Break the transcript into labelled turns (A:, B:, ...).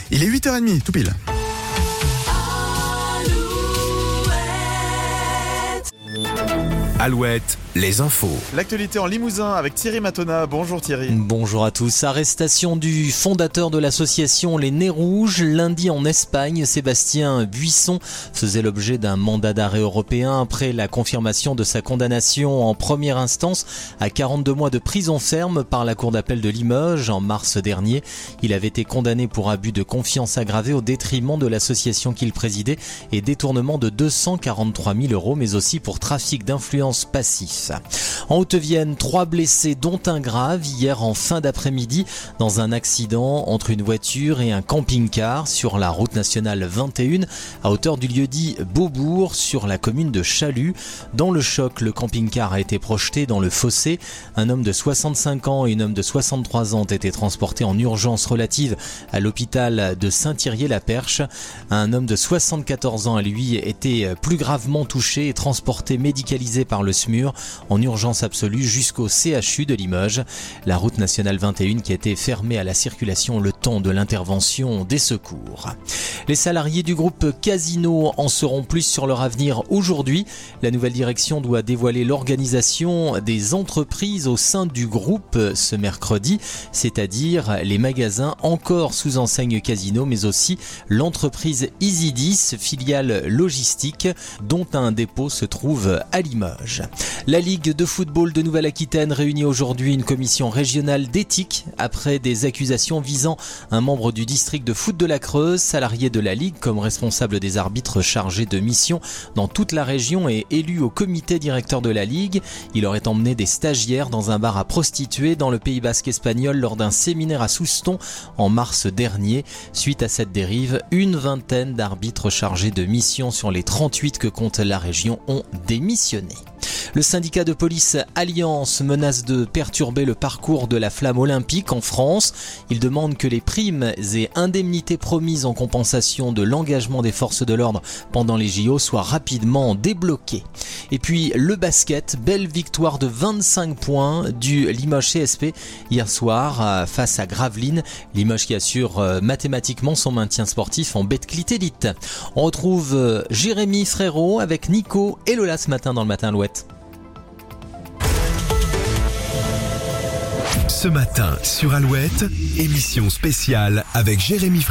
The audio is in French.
A: Il est 8h30, tout pile.
B: Alouette, les infos.
A: L'actualité en Limousin avec Thierry Matona. Bonjour Thierry.
C: Bonjour à tous. Arrestation du fondateur de l'association Les Nez Rouges. Lundi en Espagne, Sébastien Buisson faisait l'objet d'un mandat d'arrêt européen après la confirmation de sa condamnation en première instance à 42 mois de prison ferme par la cour d'appel de Limoges en mars dernier. Il avait été condamné pour abus de confiance aggravé au détriment de l'association qu'il présidait et détournement de 243 000 €, mais aussi pour trafic d'influence passif. En Haute-Vienne, 3 blessés dont un grave hier en fin d'après-midi dans un accident entre une voiture et un camping-car sur la route nationale 21 à hauteur du lieu-dit Beaubourg sur la commune de Chalut. Dans le choc, le camping-car a été projeté dans le fossé. Un homme de 65 ans et une homme de 63 ans ont été transportés en urgence relative à l'hôpital de Saint-Thirier-la-Perche. Un homme de 74 ans, lui, était plus gravement touché et transporté médicalisé par le SMUR en urgence absolue jusqu'au CHU de Limoges. La route nationale 21 qui a été fermée à la circulation le temps de l'intervention des secours. Les salariés du groupe Casino en sauront plus sur leur avenir aujourd'hui. La nouvelle direction doit dévoiler l'organisation des entreprises au sein du groupe ce mercredi, c'est-à-dire les magasins encore sous enseigne Casino, mais aussi l'entreprise Easy10, filiale logistique, dont un dépôt se trouve à Limoges. La Ligue de football de Nouvelle-Aquitaine réunit aujourd'hui une commission régionale d'éthique après des accusations visant un membre du district de foot de la Creuse, salarié de la Ligue comme responsable des arbitres chargés de mission dans toute la région et élu au comité directeur de la Ligue. Il aurait emmené des stagiaires dans un bar à prostituées dans le Pays basque espagnol lors d'un séminaire à Souston en mars dernier. Suite à cette dérive, une vingtaine d'arbitres chargés de mission sur les 38 que compte la région ont démissionné. Le syndicat de police Alliance menace de perturber le parcours de la flamme olympique en France. Il demande que les primes et indemnités promises en compensation de l'engagement des forces de l'ordre pendant les JO soient rapidement débloquées. Et puis le basket, belle victoire de 25 points du Limoges CSP hier soir face à Gravelines. Limoges qui assure mathématiquement son maintien sportif en Betclic Elite. On retrouve Jérémy Frérot avec Nico et Lola ce matin dans le Matin Alouette.
B: Ce matin sur Alouette, émission spéciale avec Jérémy Frérot.